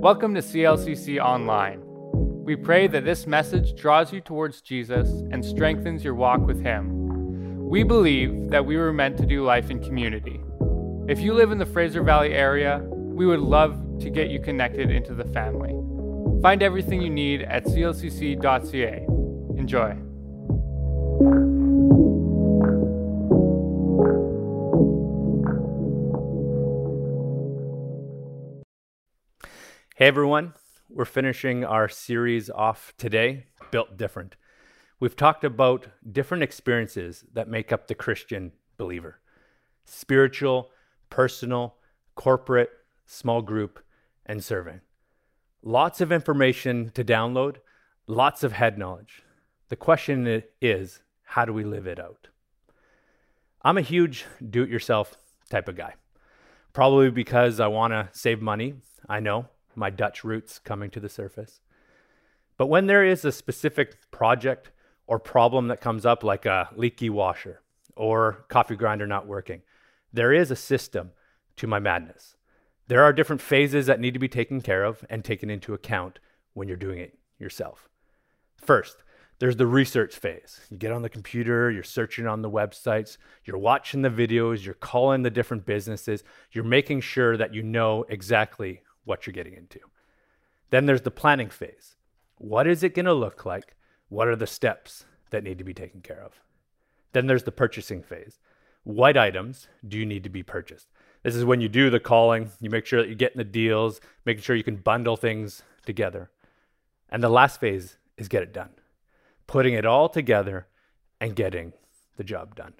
Welcome to CLCC Online. We pray that this message draws you towards Jesus and strengthens your walk with Him. We believe that we were meant to do life in community. If you live in the Fraser Valley area, we would love to get you connected into the family. Find everything you need at clcc.ca. Enjoy. Hey everyone, we're finishing our series off today, Built Different. We've talked about different experiences that make up the Christian believer. Spiritual, personal, corporate, small group, and serving. Lots of information to download, lots of head knowledge. The question is, how do we live it out? I'm a huge do-it-yourself type of guy. Probably because I want to save money, I know. My Dutch roots coming to the surface. But when there is a specific project or problem that comes up, like a leaky washer or coffee grinder not working, there is a system to my madness. There are different phases that need to be taken care of and taken into account when you're doing it yourself. First, there's the research phase. You get on the computer, you're searching on the websites, you're watching the videos, you're calling the different businesses, you're making sure that you know exactly what you're getting into. Then there's the planning phase. What is it going to look like? What are the steps that need to be taken care of? Then there's the purchasing phase. What items do you need to be purchased? This is when you do the calling, you make sure that you're getting the deals, making sure you can bundle things together. And the last phase is get it done. Putting it all together and getting the job done.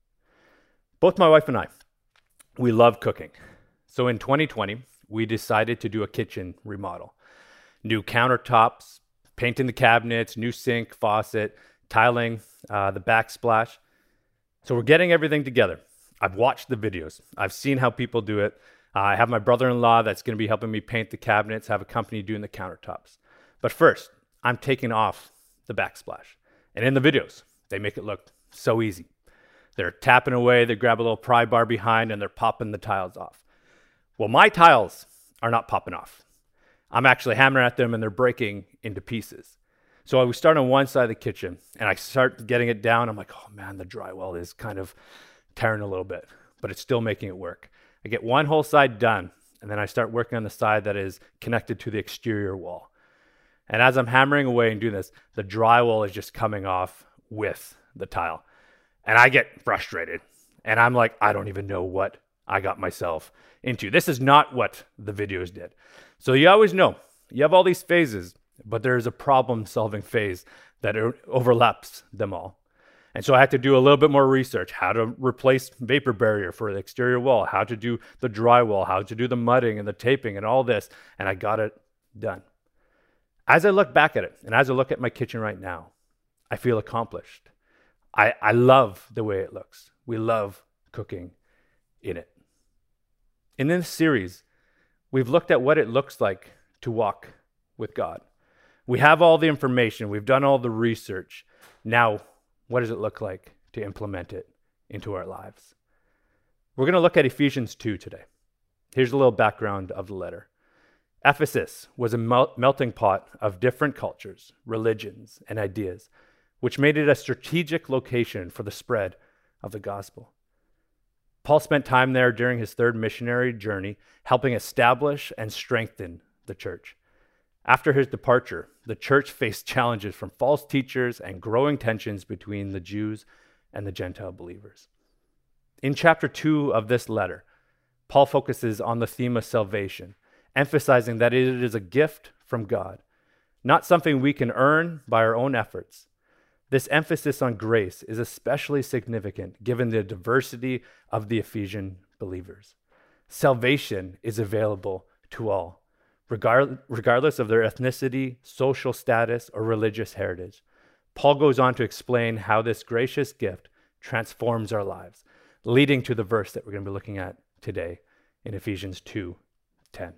Both my wife and I, we love cooking. So in 2020, we decided to do a kitchen remodel. New countertops, painting the cabinets, new sink, faucet, tiling, the backsplash. So we're getting everything together. I've watched the videos. I've seen how people do it. I have my brother-in-law that's going to be helping me paint the cabinets, have a company doing the countertops. But first, I'm taking off the backsplash. And in the videos, they make it look so easy. They're tapping away, they grab a little pry bar behind, and they're popping the tiles off. Well, my tiles are not popping off. I'm actually hammering at them and they're breaking into pieces. So we start on one side of the kitchen and I start getting it down. I'm like, oh man, the drywall is kind of tearing a little bit, but it's still making it work. I get one whole side done and then I start working on the side that is connected to the exterior wall. And as I'm hammering away and doing this, the drywall is just coming off with the tile. And I get frustrated and I'm like, I don't even know what I got myself into. This is not what the videos did. So you always know, you have all these phases, but there's a problem-solving phase that overlaps them all. And so I had to do a little bit more research, how to replace vapor barrier for the exterior wall, how to do the drywall, how to do the mudding and the taping and all this, and I got it done. As I look back at it, and as I look at my kitchen right now, I feel accomplished. I love the way it looks. We love cooking in it. In this series, we've looked at what it looks like to walk with God. We have all the information. We've done all the research. Now, what does it look like to implement it into our lives? We're going to look at Ephesians 2 today. Here's a little background of the letter. Ephesus was a melting pot of different cultures, religions, and ideas, which made it a strategic location for the spread of the gospel. Paul spent time there during his third missionary journey, helping establish and strengthen the church. After his departure, the church faced challenges from false teachers and growing tensions between the Jews and the Gentile believers. In chapter 2 of this letter, Paul focuses on the theme of salvation, emphasizing that it is a gift from God, not something we can earn by our own efforts. This emphasis on grace is especially significant given the diversity of the Ephesian believers. Salvation is available to all, regardless of their ethnicity, social status, or religious heritage. Paul goes on to explain how this gracious gift transforms our lives, leading to the verse that we're going to be looking at today in Ephesians 2:10.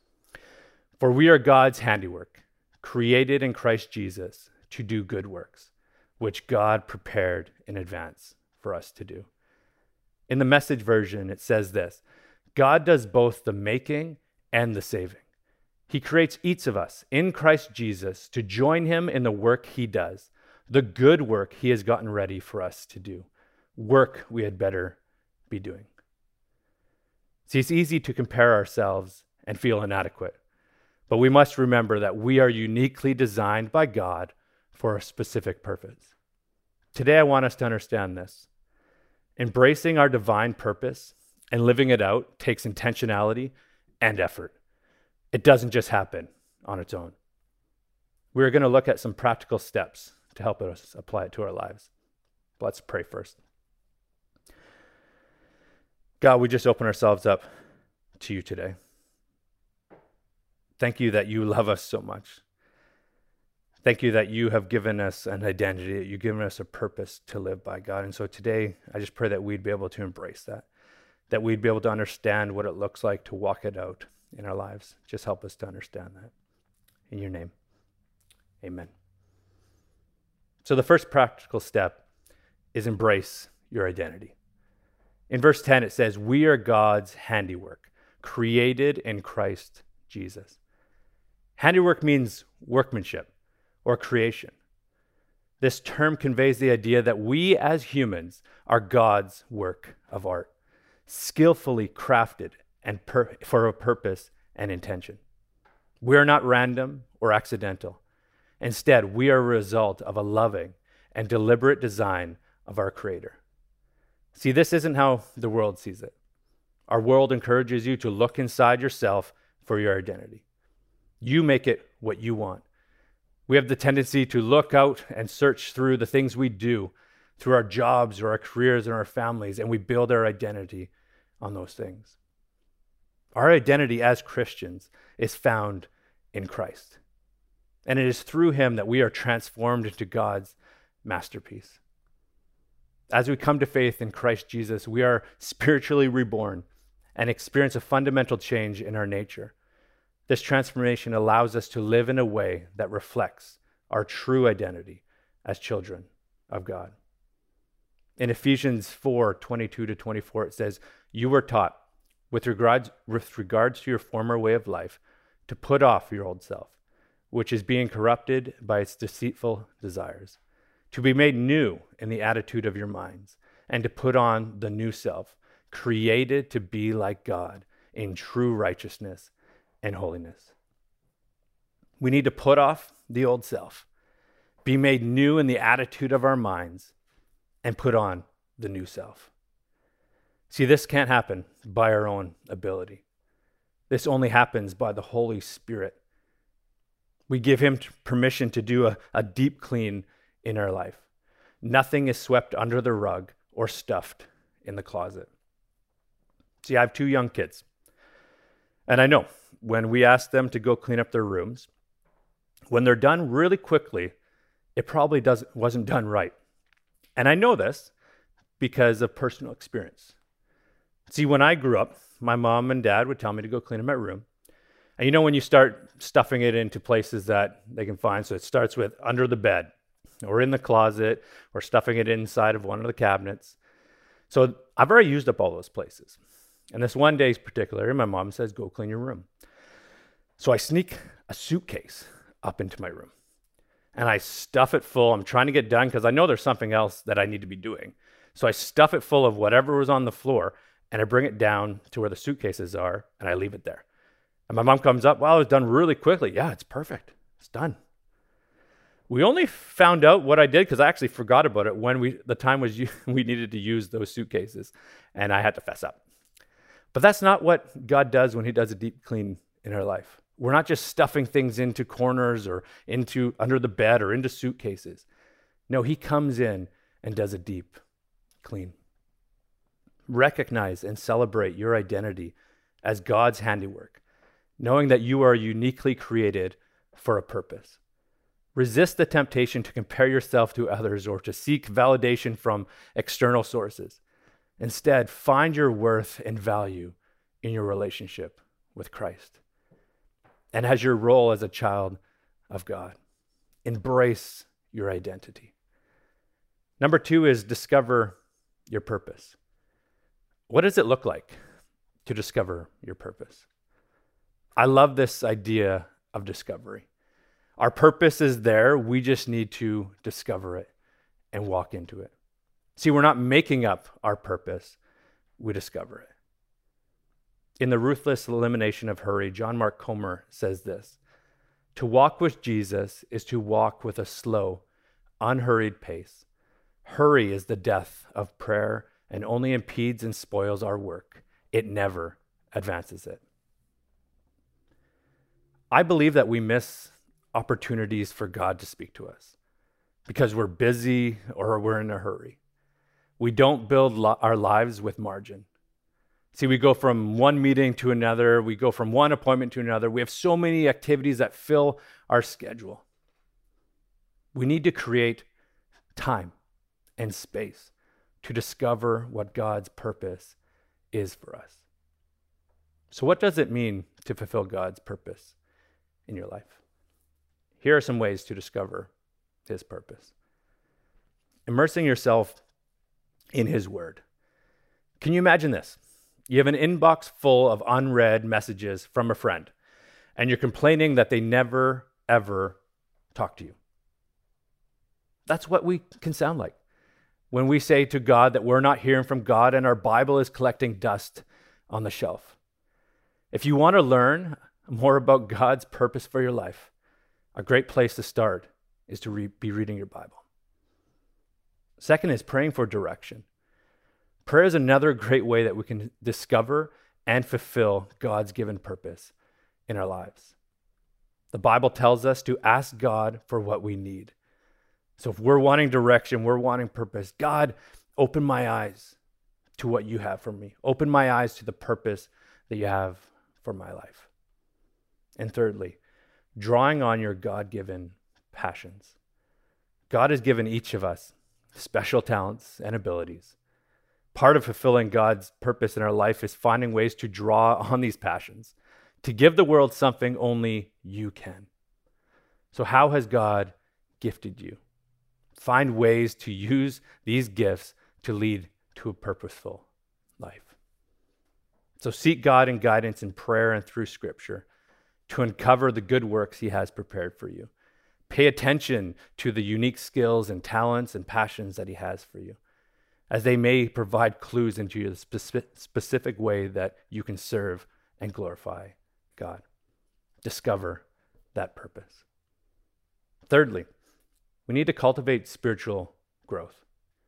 For we are God's handiwork, created in Christ Jesus to do good works, which God prepared in advance for us to do. In the Message version, it says this: God does both the making and the saving. He creates each of us in Christ Jesus to join him in the work he does, the good work he has gotten ready for us to do, work we had better be doing. See, it's easy to compare ourselves and feel inadequate, but we must remember that we are uniquely designed by God for a specific purpose. Today, I want us to understand this. Embracing our divine purpose and living it out takes intentionality and effort. It doesn't just happen on its own. We're going to look at some practical steps to help us apply it to our lives. Let's pray first. God, we just open ourselves up to you today. Thank you that you love us so much. Thank you that you have given us an identity, that you've given us a purpose to live by, God. And so today, I just pray that we'd be able to embrace that we'd be able to understand what it looks like to walk it out in our lives. Just help us to understand that. In your name, amen. So the first practical step is embrace your identity. In verse 10, it says, we are God's handiwork, created in Christ Jesus. Handiwork means workmanship or creation. This term conveys the idea that we as humans are God's work of art, skillfully crafted and for a purpose and intention. We are not random or accidental. Instead, we are a result of a loving and deliberate design of our Creator. See, this isn't how the world sees it. Our world encourages you to look inside yourself for your identity. You make it what you want. We have the tendency to look out and search through the things we do, through our jobs or our careers and our families, and we build our identity on those things. Our identity as Christians is found in Christ. And it is through him that we are transformed into God's masterpiece. As we come to faith in Christ Jesus, we are spiritually reborn and experience a fundamental change in our nature. This transformation allows us to live in a way that reflects our true identity as children of God. In Ephesians 4:22-24, it says, you were taught, with regards to your former way of life, to put off your old self, which is being corrupted by its deceitful desires, to be made new in the attitude of your minds, and to put on the new self, created to be like God in true righteousness and holiness. We need to put off the old self, be made new in the attitude of our minds, and put on the new self. See, this can't happen by our own ability. This only happens by the Holy Spirit. We give him permission to do a deep clean in our life. Nothing is swept under the rug or stuffed in the closet. See, I have 2 young kids. And I know when we ask them to go clean up their rooms, when they're done really quickly, it probably wasn't done right. And I know this because of personal experience. See, when I grew up, my mom and dad would tell me to go clean up my room. And you know when you start stuffing it into places that they can find, so it starts with under the bed or in the closet or stuffing it inside of one of the cabinets. So I've already used up all those places. And this one day in particular, my mom says, go clean your room. So I sneak a suitcase up into my room and I stuff it full. I'm trying to get done because I know there's something else that I need to be doing. So I stuff it full of whatever was on the floor and I bring it down to where the suitcases are and I leave it there. And my mom comes up, well, it was done really quickly. Yeah, it's perfect. It's done. We only found out what I did because I actually forgot about it when the time was we needed to use those suitcases and I had to fess up. But that's not what God does when he does a deep clean in our life. We're not just stuffing things into corners or into under the bed or into suitcases. No, he comes in and does a deep clean. Recognize and celebrate your identity as God's handiwork, knowing that you are uniquely created for a purpose. Resist the temptation to compare yourself to others or to seek validation from external sources. Instead, find your worth and value in your relationship with Christ and as your role as a child of God. Embrace your identity. Number 2 is discover your purpose. What does it look like to discover your purpose? I love this idea of discovery. Our purpose is there. We just need to discover it and walk into it. See, we're not making up our purpose. We discover it. In The Ruthless Elimination of Hurry, John Mark Comer says this: to walk with Jesus is to walk with a slow, unhurried pace. Hurry is the death of prayer and only impedes and spoils our work. It never advances it. I believe that we miss opportunities for God to speak to us because we're busy or we're in a hurry. We don't build our lives with margin. See, we go from one meeting to another. We go from one appointment to another. We have so many activities that fill our schedule. We need to create time and space to discover what God's purpose is for us. So what does it mean to fulfill God's purpose in your life? Here are some ways to discover his purpose. Immersing yourself in his word. Can you imagine this? You have an inbox full of unread messages from a friend, and you're complaining that they never, ever talk to you. That's what we can sound like when we say to God that we're not hearing from God and our Bible is collecting dust on the shelf. If you want to learn more about God's purpose for your life, a great place to start is to be reading your Bible. Second is praying for direction. Prayer is another great way that we can discover and fulfill God's given purpose in our lives. The Bible tells us to ask God for what we need. So if we're wanting direction, we're wanting purpose, God, open my eyes to what you have for me. Open my eyes to the purpose that you have for my life. And thirdly, drawing on your God-given passions. God has given each of us special talents and abilities. Part of fulfilling God's purpose in our life is finding ways to draw on these passions, to give the world something only you can. So how has God gifted you? Find ways to use these gifts to lead to a purposeful life. So seek God in guidance in prayer and through Scripture to uncover the good works he has prepared for you. Pay attention to the unique skills and talents and passions that he has for you, as they may provide clues into the specific way that you can serve and glorify God. Discover that purpose. Thirdly, we need to cultivate spiritual growth.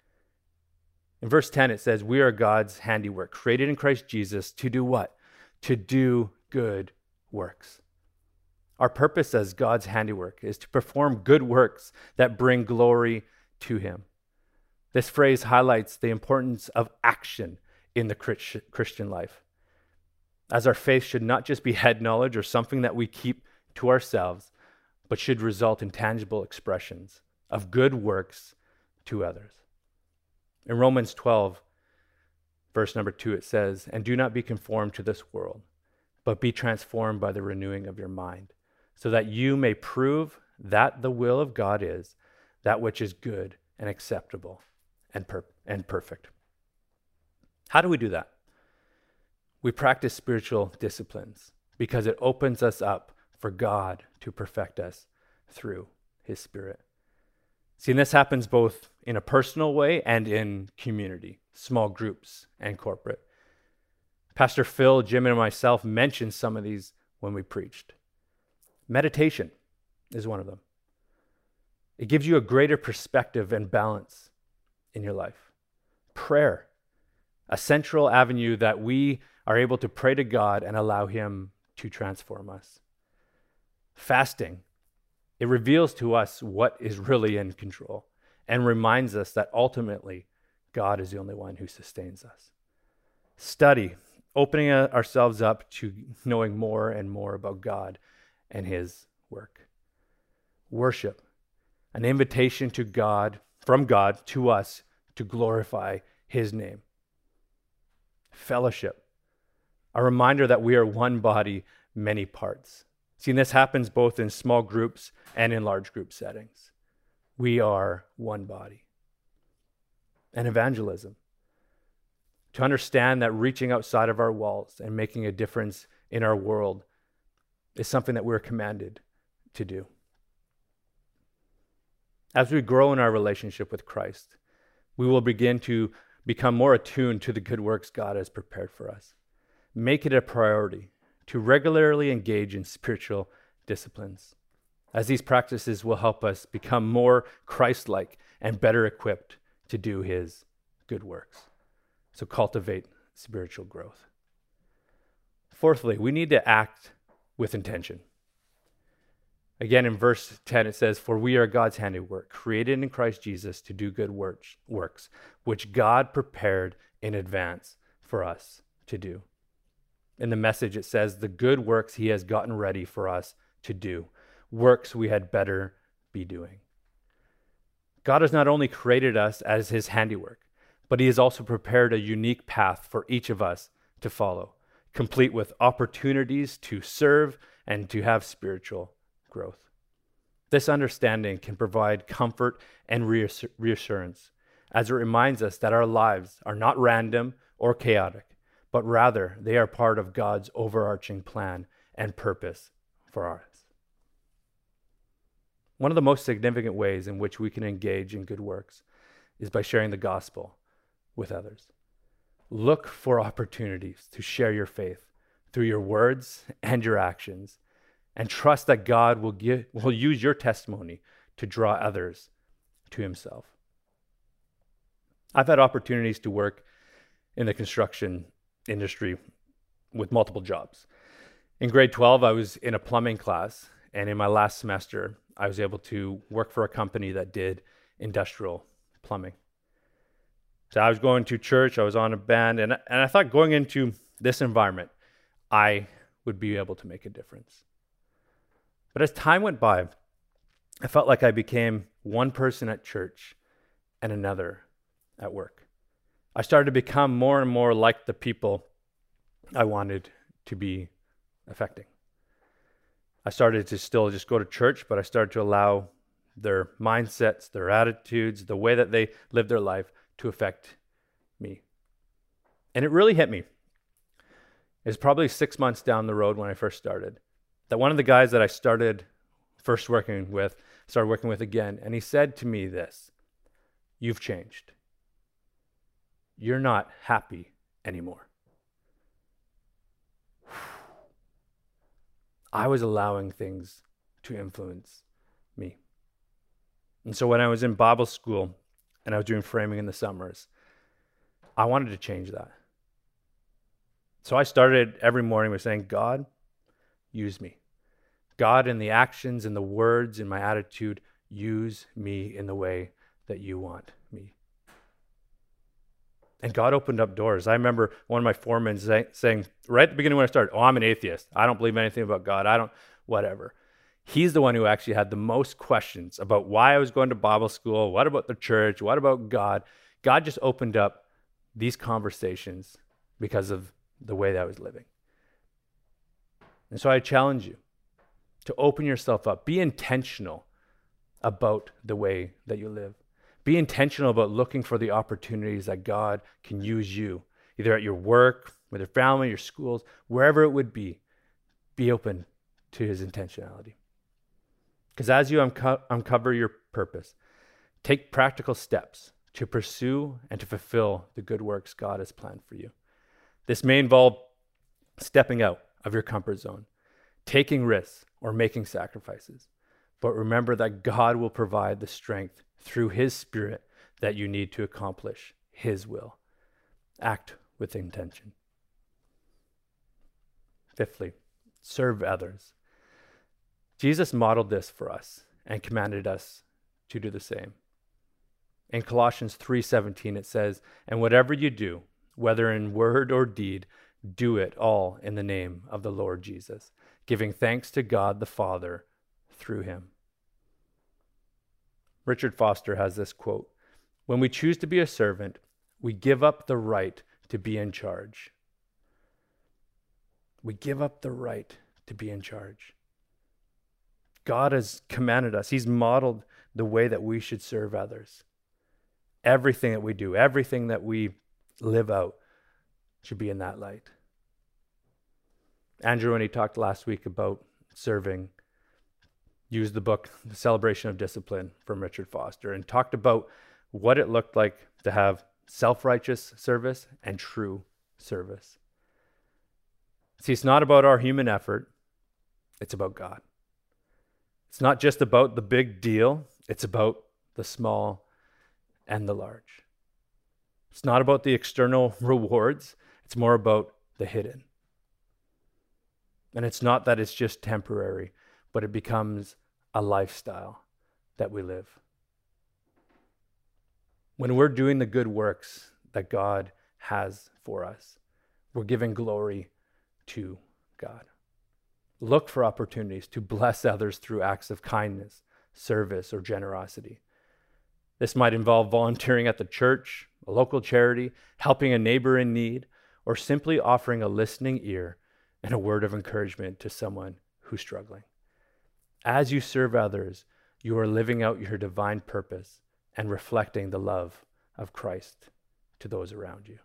In verse 10, it says, we are God's handiwork, created in Christ Jesus to do what? To do good works. Our purpose as God's handiwork is to perform good works that bring glory to him. This phrase highlights the importance of action in the Christian life, as our faith should not just be head knowledge or something that we keep to ourselves, but should result in tangible expressions of good works to others. In Romans 12, verse number 2, it says, and do not be conformed to this world, but be transformed by the renewing of your mind, so that you may prove that the will of God is that which is good and acceptable and perfect. How do we do that? We practice spiritual disciplines because it opens us up for God to perfect us through his Spirit. See, and this happens both in a personal way and in community, small groups and corporate. Pastor Phil, Jim, and myself mentioned some of these when we preached. Meditation is one of them. It gives you a greater perspective and balance in your life. Prayer, a central avenue that we are able to pray to God and allow him to transform us. Fasting, it reveals to us what is really in control and reminds us that ultimately God is the only one who sustains us. Study, opening ourselves up to knowing more and more about God and his work. Worship, an invitation to God, from God to us to glorify his name. Fellowship, a reminder that we are one body, many parts. See, this happens both in small groups and in large group settings. We are one body. And evangelism, to understand that reaching outside of our walls and making a difference in our world is something that we're commanded to do. As we grow in our relationship with Christ, we will begin to become more attuned to the good works God has prepared for us. Make it a priority to regularly engage in spiritual disciplines, as these practices will help us become more Christ-like and better equipped to do his good works. So cultivate spiritual growth. Fourthly, we need to act with intention. Again, in verse 10, it says, "For we are God's handiwork, created in Christ Jesus to do good works, which God prepared in advance for us to do." In the Message, it says, "The good works he has gotten ready for us to do, works we had better be doing." God has not only created us as his handiwork, but he has also prepared a unique path for each of us to follow, complete with opportunities to serve and to have spiritual growth. This understanding can provide comfort and reassurance, as it reminds us that our lives are not random or chaotic, but rather they are part of God's overarching plan and purpose for us. One of the most significant ways in which we can engage in good works is by sharing the gospel with others. Look for opportunities to share your faith through your words and your actions, and trust that God will use your testimony to draw others to himself. I've had opportunities to work in the construction industry with multiple jobs. In grade 12, I was in a plumbing class, and in my last semester, I was able to work for a company that did industrial plumbing. So I was going to church, I was on a band, and I thought going into this environment, I would be able to make a difference. But as time went by, I felt like I became one person at church and another at work. I started to become more and more like the people I wanted to be affecting. I started to still just go to church, but I started to allow their mindsets, their attitudes, the way that they live their life to affect me. And it really hit me. It was probably 6 months down the road when I first started, that one of the guys that I started working with again, and he said to me this: "You've changed. You're not happy anymore." I was allowing things to influence me. And so when I was in Bible school and I was doing framing in the summers, I wanted to change that. So I started every morning with saying, "God, use me. God, in the actions, in the words, in my attitude, use me in the way that you want me." And God opened up doors. I remember one of my foremen saying right at the beginning when I started, "Oh, I'm an atheist. I don't believe anything about God. Whatever." He's the one who actually had the most questions about why I was going to Bible school, what about the church, what about God. God just opened up these conversations because of the way that I was living. And so I challenge you to open yourself up. Be intentional about the way that you live. Be intentional about looking for the opportunities that God can use you, either at your work, with your family, your schools, wherever it would be. Be open to his intentionality. Because as you uncover your purpose, take practical steps to pursue and to fulfill the good works God has planned for you. This may involve stepping out of your comfort zone, taking risks, or making sacrifices. But remember that God will provide the strength through his Spirit that you need to accomplish his will. Act with intention. Fifthly, serve others. Jesus modeled this for us and commanded us to do the same. In Colossians 3:17, it says, "And whatever you do, whether in word or deed, do it all in the name of the Lord Jesus, giving thanks to God the Father through him." Richard Foster has this quote: "When we choose to be a servant, we give up the right to be in charge." We give up the right to be in charge. God has commanded us. He's modeled the way that we should serve others. Everything that we do, everything that we live out should be in that light. Andrew, when he talked last week about serving, used the book, The Celebration of Discipline from Richard Foster, and talked about what it looked like to have self-righteous service and true service. See, it's not about our human effort. It's about God. It's not just about the big deal. It's about the small and the large. It's not about the external rewards. It's more about the hidden. And it's not that it's just temporary, but it becomes a lifestyle that we live. When we're doing the good works that God has for us, we're giving glory to God. Look for opportunities to bless others through acts of kindness, service, or generosity. This might involve volunteering at the church, a local charity, helping a neighbor in need, or simply offering a listening ear and a word of encouragement to someone who's struggling. As you serve others, you are living out your divine purpose and reflecting the love of Christ to those around you.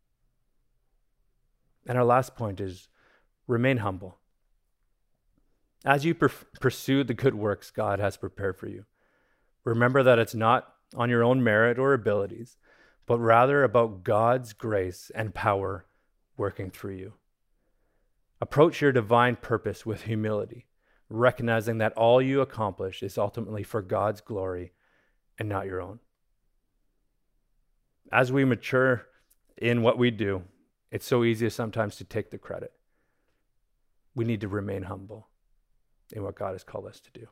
And our last point is remain humble. As you pursue the good works God has prepared for you, remember that it's not on your own merit or abilities, but rather about God's grace and power working through you. Approach your divine purpose with humility, recognizing that all you accomplish is ultimately for God's glory and not your own. As we mature in what we do, it's so easy sometimes to take the credit. We need to remain humble in what God has called us to do.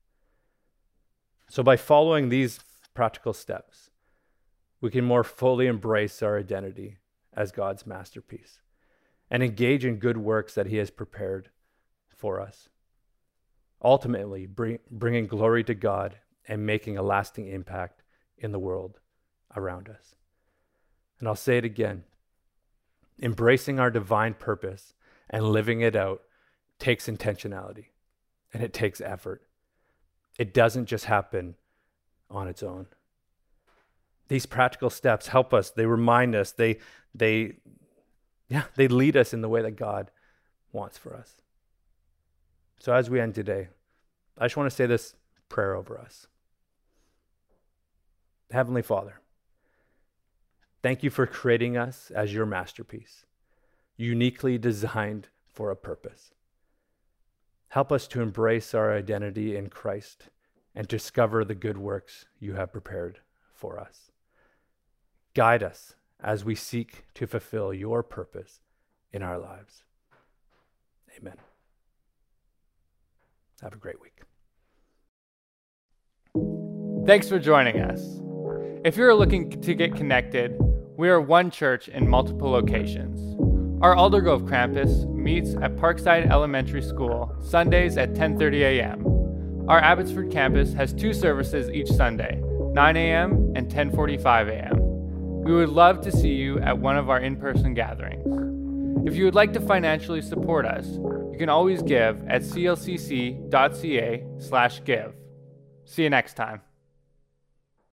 So by following these practical steps, we can more fully embrace our identity as God's masterpiece and engage in good works that He has prepared for us. Ultimately, bringing glory to God and making a lasting impact in the world around us. And I'll say it again. Embracing our divine purpose and living it out takes intentionality and it takes effort. It doesn't just happen on its own. These practical steps help us. They remind us. They lead us in the way that God wants for us. So as we end today, I just want to say this prayer over us. Heavenly Father, thank you for creating us as your masterpiece, uniquely designed for a purpose. Help us to embrace our identity in Christ and discover the good works you have prepared for us. Guide us as we seek to fulfill your purpose in our lives. Amen. Have a great week. Thanks for joining us. If you're looking to get connected, we are one church in multiple locations. Our Aldergrove campus meets at Parkside Elementary School Sundays at 10:30 a.m. Our Abbotsford campus has 2 services each Sunday, 9 a.m. and 10:45 a.m. We would love to see you at one of our in-person gatherings. If you would like to financially support us, you can always give at clcc.ca/give. See you next time.